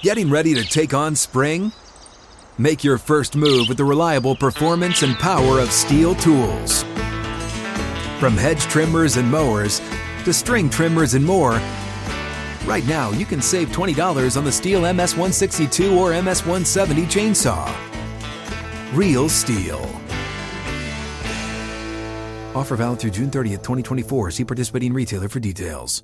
Getting ready to take on spring? Make your first move with the reliable performance and power of Steel tools. From hedge trimmers and mowers to string trimmers and more, right now you can save $20 on the Steel MS-162 or MS-170 chainsaw. Real Steel. Offer valid through June 30th, 2024. See participating retailer for details.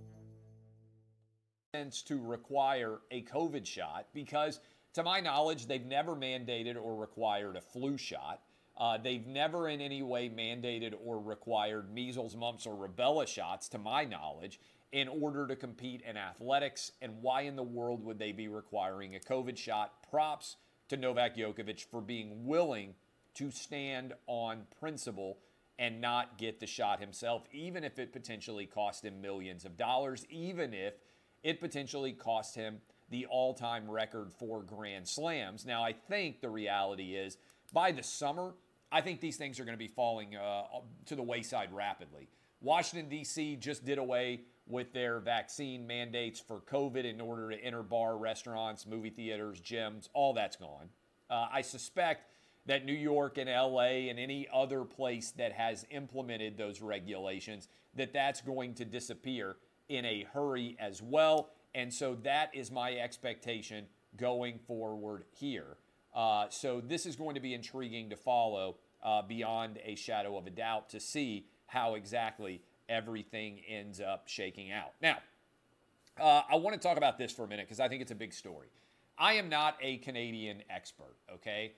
To require a COVID shot because, to my knowledge, they've never mandated or required a flu shot. They've never in any way mandated or required measles, mumps, or rubella shots, to my knowledge, in order to compete in athletics. And why in the world would they be requiring a COVID shot? Props to Novak Djokovic for being willing to stand on principle and not get the shot himself, even if it potentially cost him millions of dollars, even if it potentially cost him the all-time record for Grand Slams. Now, I think the reality is, by the summer, I think these things are going to be falling to the wayside rapidly. Washington, D.C. just did away with their vaccine mandates for COVID in order to enter bar, restaurants, movie theaters, gyms. All that's gone. I suspect that New York and L.A. and any other place that has implemented those regulations, that's going to disappear in a hurry as well. And so that is my expectation going forward here. So this is going to be intriguing to follow beyond a shadow of a doubt to see how exactly everything ends up shaking out. Now, I want to talk about this for a minute because I think it's a big story. I am not a Canadian expert, okay?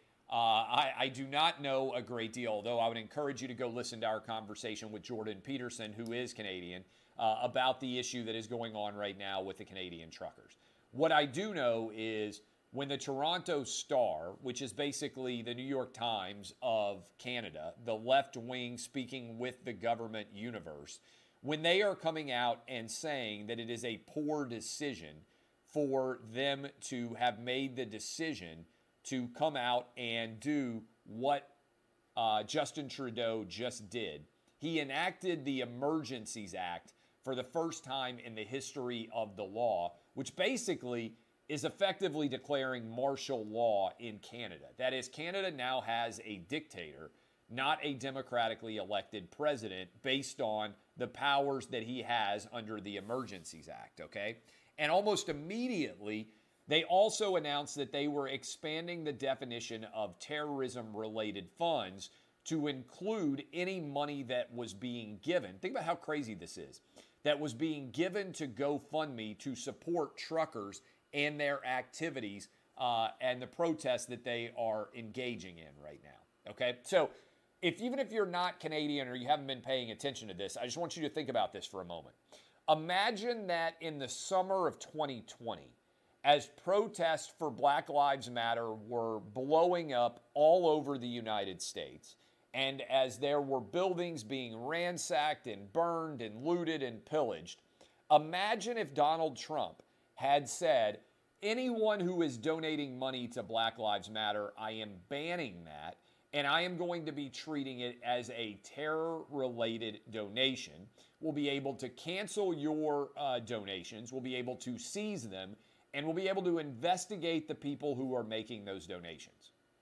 I do not know a great deal, although I would encourage you to go listen to our conversation with Jordan Peterson, who is Canadian, about the issue that is going on right now with the Canadian truckers. What I do know is when the Toronto Star, which is basically the New York Times of Canada, the left wing speaking with the government universe, when they are coming out and saying that it is a poor decision for them to have made the decision to come out and do what Justin Trudeau just did. He enacted the Emergencies Act for the first time in the history of the law, which basically is effectively declaring martial law in Canada. That is, Canada now has a dictator, not a democratically elected president, based on the powers that he has under the Emergencies Act, okay? And almost immediately, they also announced that they were expanding the definition of terrorism-related funds to include any money that was being given. Think about how crazy this is. That was being given to GoFundMe to support truckers and their activities and the protests that they are engaging in right now. Okay? So even if you're not Canadian or you haven't been paying attention to this, I just want you to think about this for a moment. Imagine that in the summer of 2020, as protests for Black Lives Matter were blowing up all over the United States, and as there were buildings being ransacked and burned and looted and pillaged, imagine if Donald Trump had said, anyone who is donating money to Black Lives Matter, I am banning that, and I am going to be treating it as a terror-related donation. We'll be able to cancel your donations. We'll be able to seize them, and we'll be able to investigate the people who are making those donations.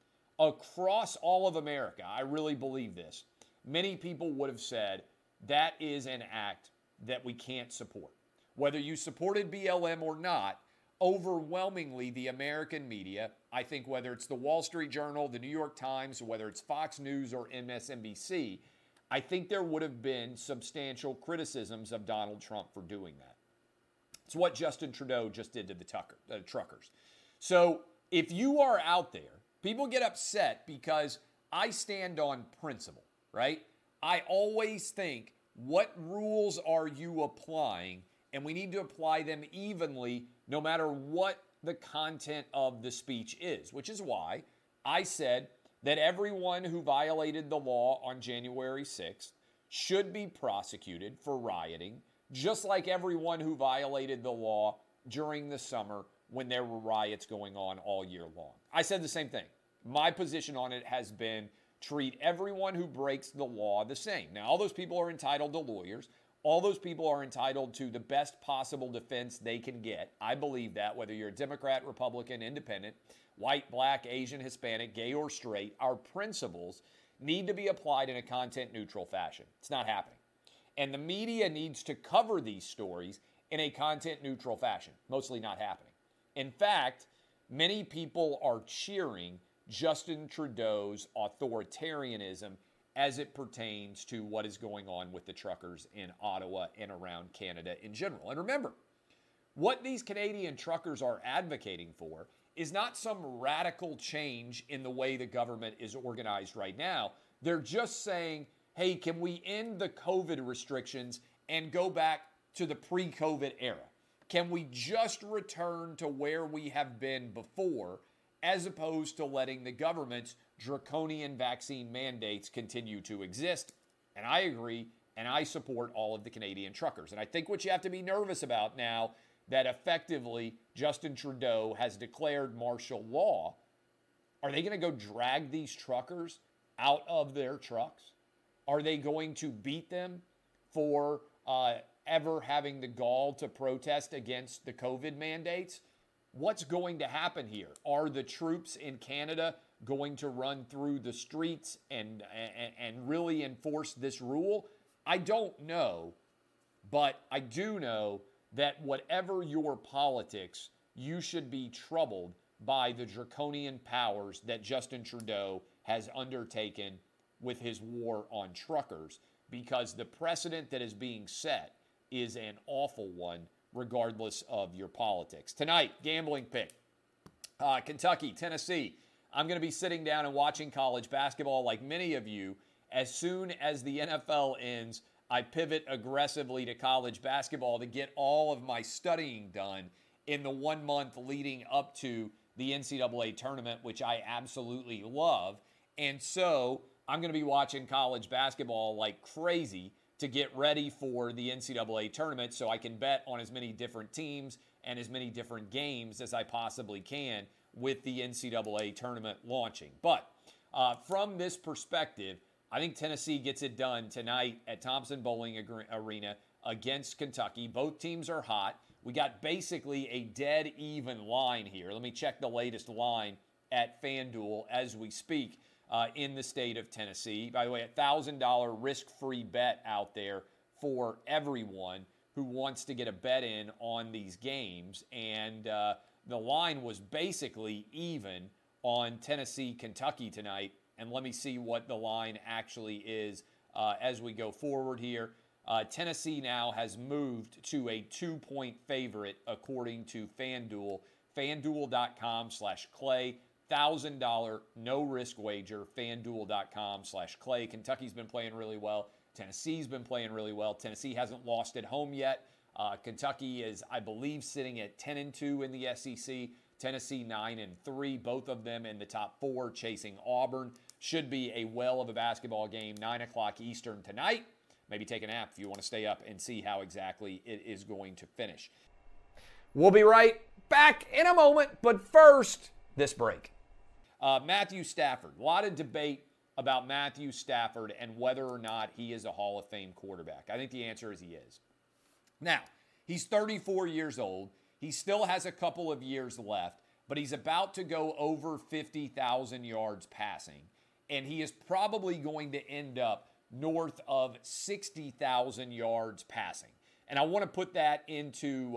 Across all of America, I really believe this, many people would have said that is an act that we can't support. Whether you supported BLM or not, overwhelmingly the American media, I think whether it's the Wall Street Journal, the New York Times, whether it's Fox News or MSNBC, I think there would have been substantial criticisms of Donald Trump for doing that. It's what Justin Trudeau just did to the truckers. So if you are out there, people get upset because I stand on principle, right? I always think, what rules are you applying? And we need to apply them evenly no matter what the content of the speech is, which is why I said that everyone who violated the law on January 6th should be prosecuted for rioting, just like everyone who violated the law during the summer when there were riots going on all year long. I said the same thing. My position on it has been treat everyone who breaks the law the same. Now, all those people are entitled to lawyers. All those people are entitled to the best possible defense they can get. I believe that, whether you're a Democrat, Republican, Independent, white, black, Asian, Hispanic, gay, or straight, our principles need to be applied in a content-neutral fashion. It's not happening. And the media needs to cover these stories in a content-neutral fashion. Mostly not happening. In fact, many people are cheering Justin Trudeau's authoritarianism as it pertains to what is going on with the truckers in Ottawa and around Canada in general. And remember, what these Canadian truckers are advocating for is not some radical change in the way the government is organized right now. They're just saying, hey, can we end the COVID restrictions and go back to the pre-COVID era? Can we just return to where we have been before, as opposed to letting the government's draconian vaccine mandates continue to exist? And I agree, and I support all of the Canadian truckers. And I think what you have to be nervous about now, that effectively Justin Trudeau has declared martial law, are they going to go drag these truckers out of their trucks? Are they going to beat them for ever having the gall to protest against the COVID mandates? What's going to happen here? Are the troops in Canada going to run through the streets and really enforce this rule? I don't know, but I do know that whatever your politics, you should be troubled by the draconian powers that Justin Trudeau has undertaken with his war on truckers, because the precedent that is being set is an awful one, regardless of your politics. Tonight, gambling pick, Kentucky, Tennessee. I'm going to be sitting down and watching college basketball like many of you. As soon as the NFL ends, I pivot aggressively to college basketball to get all of my studying done in the 1 month leading up to the NCAA tournament, which I absolutely love. And so I'm going to be watching college basketball like crazy to get ready for the NCAA tournament so I can bet on as many different teams and as many different games as I possibly can with the NCAA tournament launching. But from this perspective, I think Tennessee gets it done tonight at Thompson Bowling Arena against Kentucky. Both teams are hot. We got basically a dead even line here. Let me check the latest line at FanDuel as we speak in the state of Tennessee. By the way, a $1,000 risk-free bet out there for everyone who wants to get a bet in on these games. And the line was basically even on Tennessee-Kentucky tonight. And let me see what the line actually is as we go forward here. Tennessee now has moved to a 2-point favorite according to FanDuel. FanDuel.com/Clay. $1,000 no-risk wager. FanDuel.com/Clay. Kentucky's been playing really well. Tennessee's been playing really well. Tennessee hasn't lost at home yet. Kentucky is, I believe, sitting at 10-2 in the SEC. Tennessee 9-3, both of them in the top 4, chasing Auburn. Should be a well of a basketball game, 9 o'clock Eastern tonight. Maybe take a nap if you want to stay up and see how exactly it is going to finish. We'll be right back in a moment, but first, this break. Matthew Stafford. A lot of debate about Matthew Stafford and whether or not he is a Hall of Fame quarterback. I think the answer is he is. Now, he's 34 years old. He still has a couple of years left, but he's about to go over 50,000 yards passing, and he is probably going to end up north of 60,000 yards passing. And I want to put that into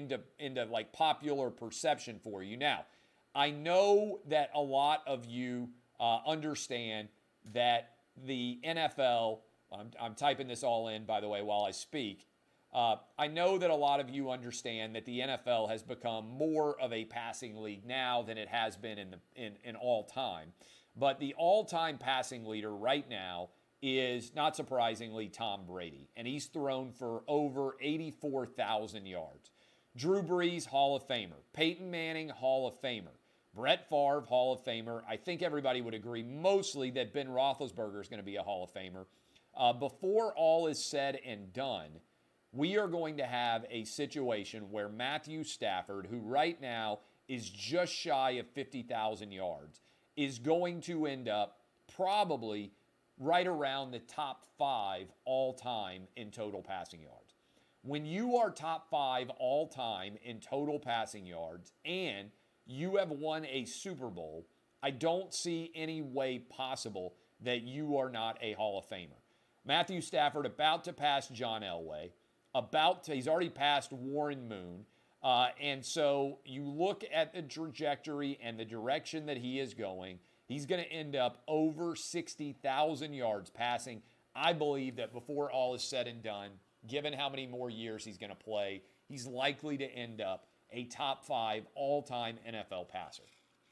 like popular perception for you. Now, I know that a lot of you understand that the NFL, I'm typing this all in, by the way, while I speak. I know that a lot of you understand that the NFL has become more of a passing league now than it has been in all time. But the all-time passing leader right now is, not surprisingly, Tom Brady. And he's thrown for over 84,000 yards. Drew Brees, Hall of Famer. Peyton Manning, Hall of Famer. Brett Favre, Hall of Famer. I think everybody would agree mostly that Ben Roethlisberger is going to be a Hall of Famer. Before all is said and done, we are going to have a situation where Matthew Stafford, who right now is just shy of 50,000 yards, is going to end up probably right around the top 5 all-time in total passing yards. When you are top 5 all-time in total passing yards and you have won a Super Bowl, I don't see any way possible that you are not a Hall of Famer. Matthew Stafford about to pass John Elway, he's already passed Warren Moon, and so you look at the trajectory and the direction that he is going, he's going to end up over 60,000 yards passing. I believe that before all is said and done, given how many more years he's going to play, he's likely to end up a top 5 all-time NFL passer.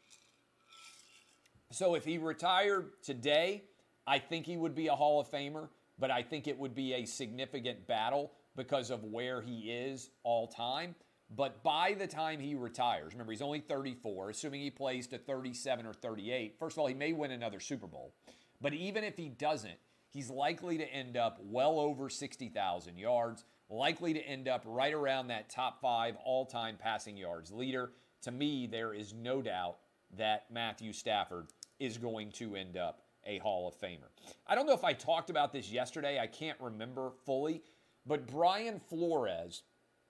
So if he retired today, I think he would be a Hall of Famer, but I think it would be a significant battle because of where he is all time. But by the time he retires, remember, he's only 34, assuming he plays to 37 or 38. First of all, he may win another Super Bowl. But even if he doesn't, he's likely to end up well over 60,000 yards, likely to end up right around that top 5 all-time passing yards leader. To me, there is no doubt that Matthew Stafford is going to end up a Hall of Famer. I don't know if I talked about this yesterday. I can't remember fully. But Brian Flores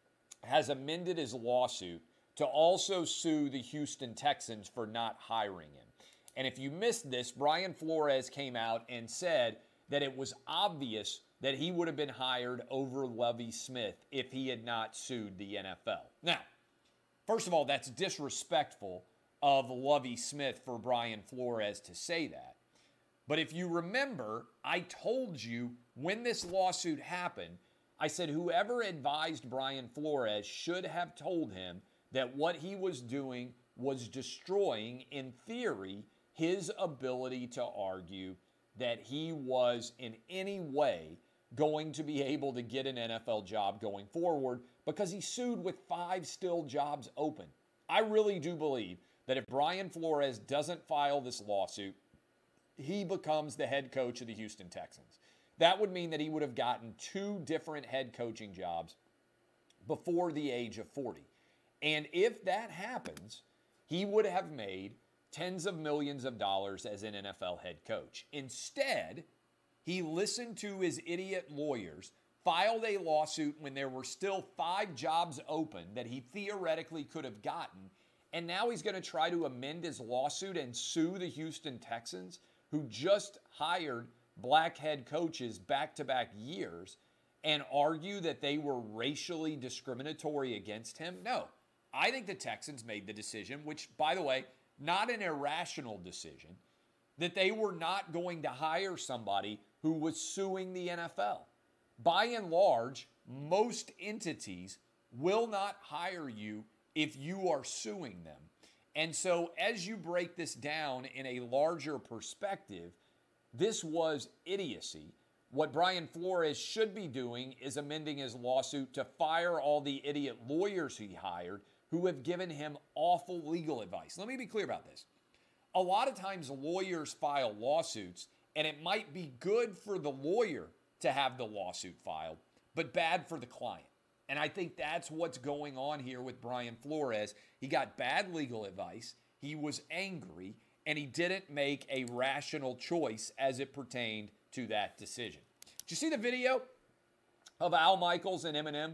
has amended his lawsuit to also sue the Houston Texans for not hiring him. And if you missed this, Brian Flores came out and said that it was obvious that he would have been hired over Lovie Smith if he had not sued the NFL. Now, first of all, that's disrespectful of Lovie Smith for Brian Flores to say that. But if you remember, I told you when this lawsuit happened, I said whoever advised Brian Flores should have told him that what he was doing was destroying, in theory, his ability to argue that he was in any way going to be able to get an NFL job going forward because he sued with 5 still jobs open. I really do believe that if Brian Flores doesn't file this lawsuit, he becomes the head coach of the Houston Texans. That would mean that he would have gotten 2 different head coaching jobs before the age of 40. And if that happens, he would have made tens of millions of dollars as an NFL head coach. Instead, he listened to his idiot lawyers, filed a lawsuit when there were still 5 jobs open that he theoretically could have gotten, and now he's going to try to amend his lawsuit and sue the Houston Texans, who just hired black head coaches back-to-back years, and argue that they were racially discriminatory against him? No. I think the Texans made the decision, which, by the way, not an irrational decision, that they were not going to hire somebody who was suing the NFL. By and large, most entities will not hire you if you are suing them. And so as you break this down in a larger perspective, this was idiocy. What Brian Flores should be doing is amending his lawsuit to fire all the idiot lawyers he hired who have given him awful legal advice. Let me be clear about this. A lot of times lawyers file lawsuits, and it might be good for the lawyer to have the lawsuit filed, but bad for the client. And I think that's what's going on here with Brian Flores. He got bad legal advice, he was angry, and he didn't make a rational choice as it pertained to that decision. Did you see the video of Al Michaels and Eminem?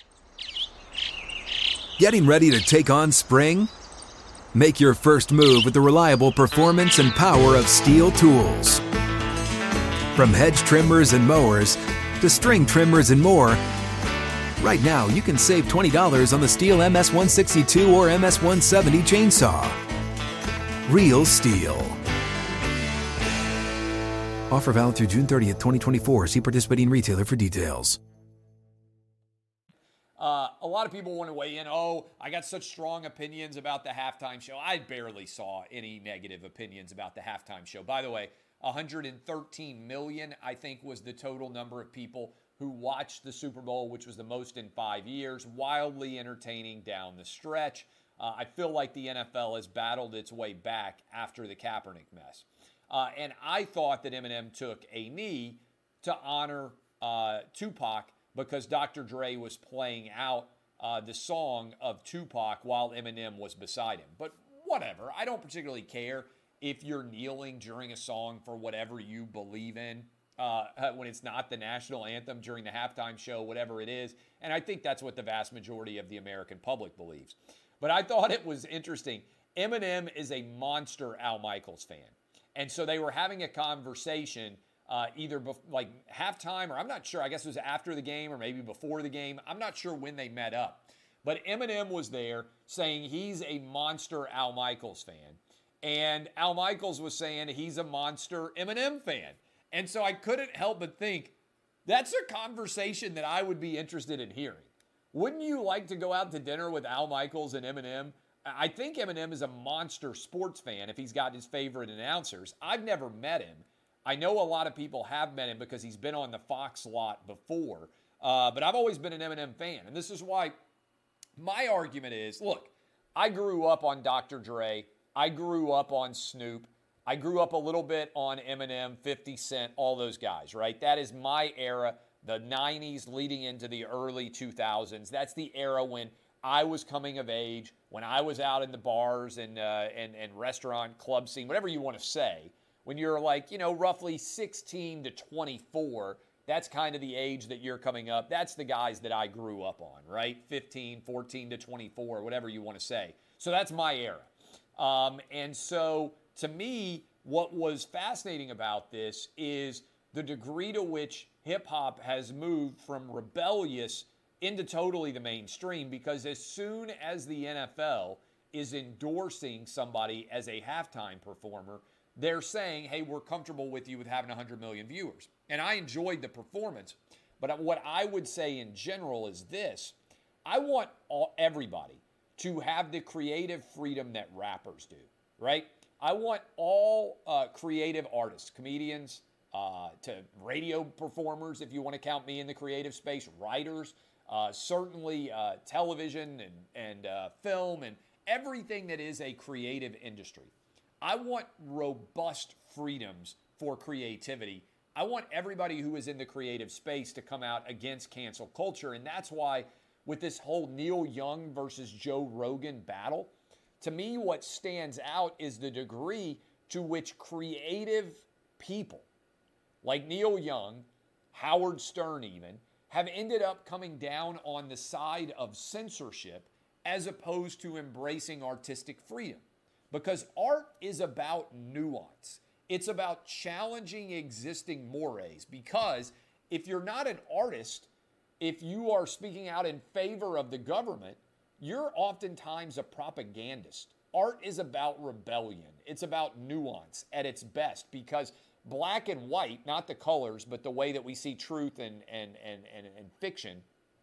Getting ready to take on spring? Make your first move with the reliable performance and power of Steel tools. From hedge trimmers and mowers to string trimmers and more, right now you can save $20 on the Steel MS-162 or MS-170 chainsaw. Real Steel. Offer valid through June 30th, 2024. See participating retailer for details. A lot of people want to weigh in. Oh, I got such strong opinions about the halftime show. I barely saw any negative opinions about the halftime show. By the way, 113 million, I think, was the total number of people who watched the Super Bowl, which was the most in 5 years. Wildly entertaining down the stretch. I feel like the NFL has battled its way back after the Kaepernick mess. And I thought that Eminem took a knee to honor Tupac because Dr. Dre was playing out the song of Tupac while Eminem was beside him. But whatever, I don't particularly care if you're kneeling during a song for whatever you believe in, when it's not the national anthem during the halftime show, whatever it is. And I think that's what the vast majority of the American public believes. But I thought it was interesting. Eminem is a monster Al Michaels fan. And so they were having a conversation either like halftime, or I'm not sure. I guess it was after the game or maybe before the game. I'm not sure when they met up. But Eminem was there saying he's a monster Al Michaels fan. And Al Michaels was saying he's a monster Eminem fan. And so I couldn't help but think, that's a conversation that I would be interested in hearing. Wouldn't you like to go out to dinner with Al Michaels and Eminem? I think Eminem is a monster sports fan if he's got his favorite announcers. I've never met him. I know a lot of people have met him because he's been on the Fox lot before. But I've always been an Eminem fan. And this is why my argument is, look, I grew up on Dr. Dre. I grew up on Snoop. I grew up a little bit on Eminem, 50 Cent, all those guys, right? That is my era, the 90s leading into the early 2000s. That's the era when I was coming of age, when I was out in the bars and restaurant, club scene, whatever you want to say. When you're like, roughly 16 to 24, that's kind of the age that you're coming up. That's the guys that I grew up on, right? 15, 14 to 24, whatever you want to say. So that's my era. And so to me, what was fascinating about this is the degree to which hip-hop has moved from rebellious into totally the mainstream, because as soon as the NFL is endorsing somebody as a halftime performer, they're saying, hey, we're comfortable with you with having 100 million viewers. And I enjoyed the performance. But what I would say in general is this. I want everybody to have the creative freedom that rappers do, right? I want all creative artists, comedians, to radio performers, if you want to count me in the creative space, writers, certainly television and film and everything that is a creative industry. I want robust freedoms for creativity. I want everybody who is in the creative space to come out against cancel culture. And that's why with this whole Neil Young versus Joe Rogan battle, to me, what stands out is the degree to which creative people like Neil Young, Howard Stern even, have ended up coming down on the side of censorship as opposed to embracing artistic freedom. Because art is about nuance. It's about challenging existing mores. Because if you're not an artist, if you are speaking out in favor of the government, you're oftentimes a propagandist. Art is about rebellion. It's about nuance at its best, because black and white, not the colors, but the way that we see truth and fiction,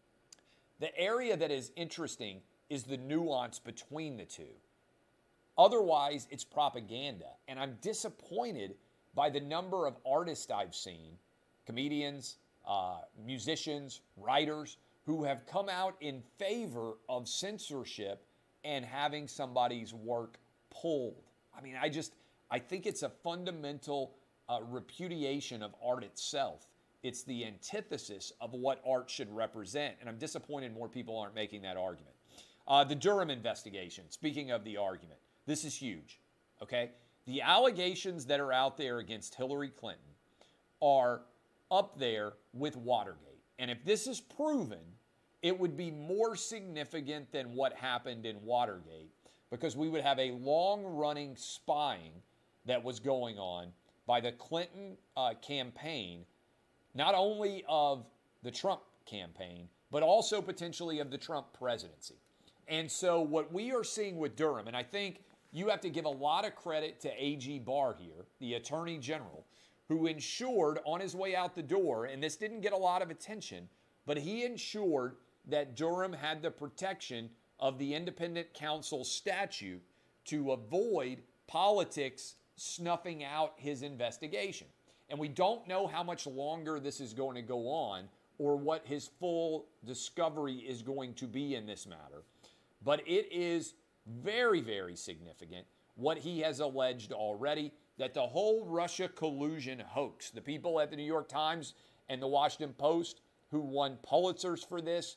the area that is interesting is the nuance between the two. Otherwise, it's propaganda. And I'm disappointed by the number of artists I've seen, comedians, musicians, writers, who have come out in favor of censorship and having somebody's work pulled. I mean, I think it's a fundamental repudiation of art itself. It's the antithesis of what art should represent. And I'm disappointed more people aren't making that argument. The Durham investigation, speaking of the argument, this is huge, okay? The allegations that are out there against Hillary Clinton are up there with Watergate. And if this is proven, it would be more significant than what happened in Watergate, because we would have a long-running spying that was going on by the Clinton campaign, not only of the Trump campaign, but also potentially of the Trump presidency. And so what we are seeing with Durham, and I think you have to give a lot of credit to A.G. Barr here, the Attorney General, who ensured on his way out the door, and this didn't get a lot of attention, but he ensured that Durham had the protection of the independent counsel statute to avoid politics snuffing out his investigation. And we don't know how much longer this is going to go on or what his full discovery is going to be in this matter. But it is very, very significant what he has alleged already, that the whole Russia collusion hoax, the people at the New York Times and the Washington Post who won Pulitzers for this,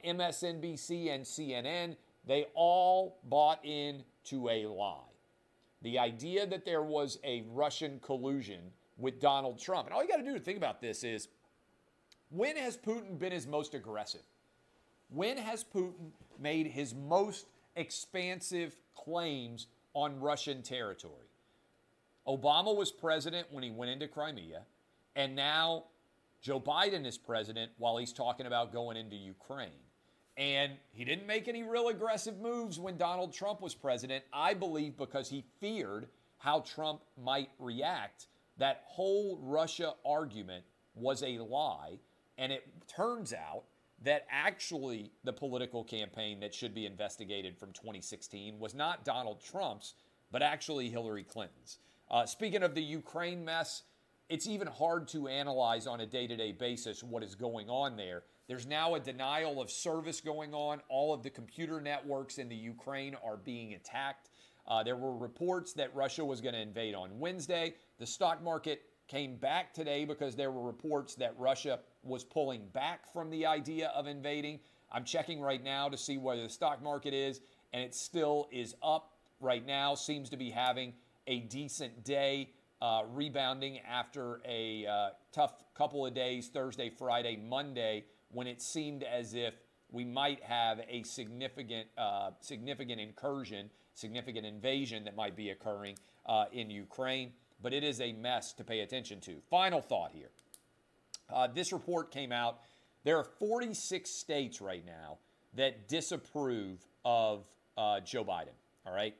MSNBC and CNN, they all bought into a lie. The idea that there was a Russian collusion with Donald Trump. And all you got to do to think about this is, when has Putin been his most aggressive? When has Putin made his most expansive claims on Russian territory? Obama was president when he went into Crimea, and now Joe Biden is president while he's talking about going into Ukraine. And he didn't make any real aggressive moves when Donald Trump was president, I believe because he feared how Trump might react. That whole Russia argument was a lie, and it turns out that actually the political campaign that should be investigated from 2016 was not Donald Trump's, but actually Hillary Clinton's. Speaking of the Ukraine mess, it's even hard to analyze on a day-to-day basis what is going on there. There's now a denial of service going on. All of the computer networks in the Ukraine are being attacked. There were reports that Russia was going to invade on Wednesday. The stock market came back today because there were reports that Russia was pulling back from the idea of invading. I'm checking right now to see where the stock market is, and it still is up right now. Seems to be having a decent day, rebounding after a tough couple of days, Thursday, Friday, Monday, when it seemed as if we might have a significant incursion, significant invasion that might be occurring in Ukraine. But it is a mess to pay attention to. Final thought here. This report came out. There are 46 states right now that disapprove of Joe Biden. All right?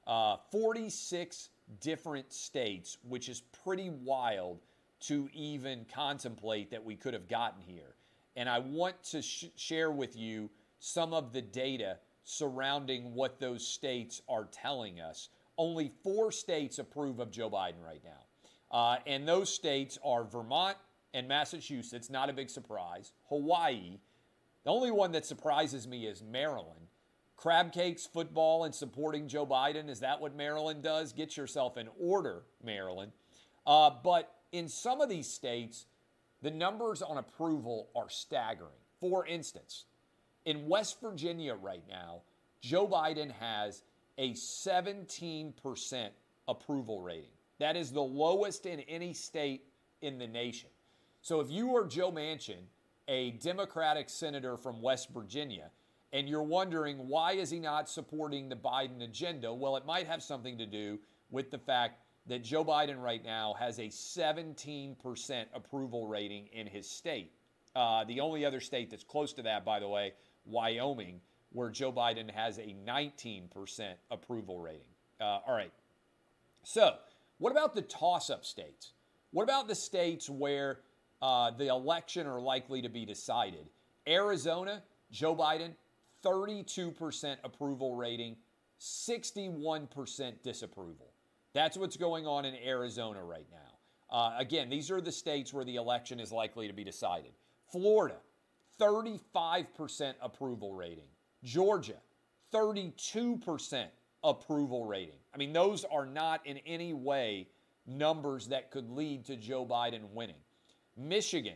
46 different states, which is pretty wild to even contemplate that we could have gotten here. And I want to share with you some of the data surrounding what those states are telling us. Only 4 states approve of Joe Biden right now. And those states are Vermont and Massachusetts, not a big surprise. Hawaii. The only one that surprises me is Maryland. Crab cakes, football, and supporting Joe Biden. Is that what Maryland does? Get yourself in order, Maryland. But in some of these states, the numbers on approval are staggering. For instance, in West Virginia right now, Joe Biden has a 17% approval rating. That is the lowest in any state in the nation. So if you are Joe Manchin, a Democratic senator from West Virginia, and you're wondering why is he not supporting the Biden agenda, well, it might have something to do with the fact that Joe Biden right now has a 17% approval rating in his state. The only other state that's close to that, by the way, Wyoming, where Joe Biden has a 19% approval rating. All right. So what about the toss-up states? What about the states where the election are likely to be decided? Arizona, Joe Biden, 32% approval rating, 61% disapproval. That's what's going on in Arizona right now. Again, these are the states where the election is likely to be decided. Florida, 35% approval rating. Georgia, 32% approval rating. I mean, those are not in any way numbers that could lead to Joe Biden winning. Michigan,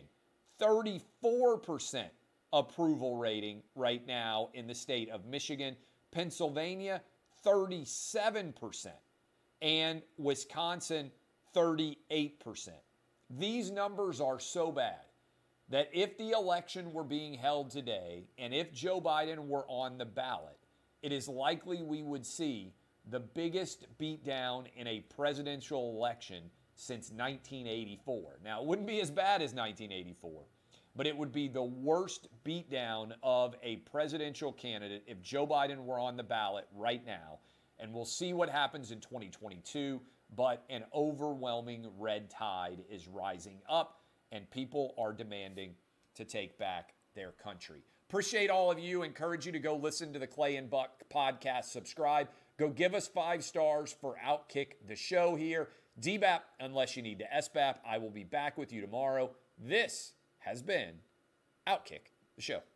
34% approval rating right now in the state of Michigan. Pennsylvania, 37%. And Wisconsin, 38%. These numbers are so bad that if the election were being held today and if Joe Biden were on the ballot, it is likely we would see the biggest beatdown in a presidential election since 1984. Now, it wouldn't be as bad as 1984, but it would be the worst beatdown of a presidential candidate if Joe Biden were on the ballot right now. And we'll see what happens in 2022, but an overwhelming red tide is rising up, and people are demanding to take back their country. Appreciate all of you. Encourage you to go listen to the Clay and Buck podcast. Subscribe. Go give us 5 stars for Outkick the show here. DBAP, unless you need to SBAP. I will be back with you tomorrow. This has been Outkick the show.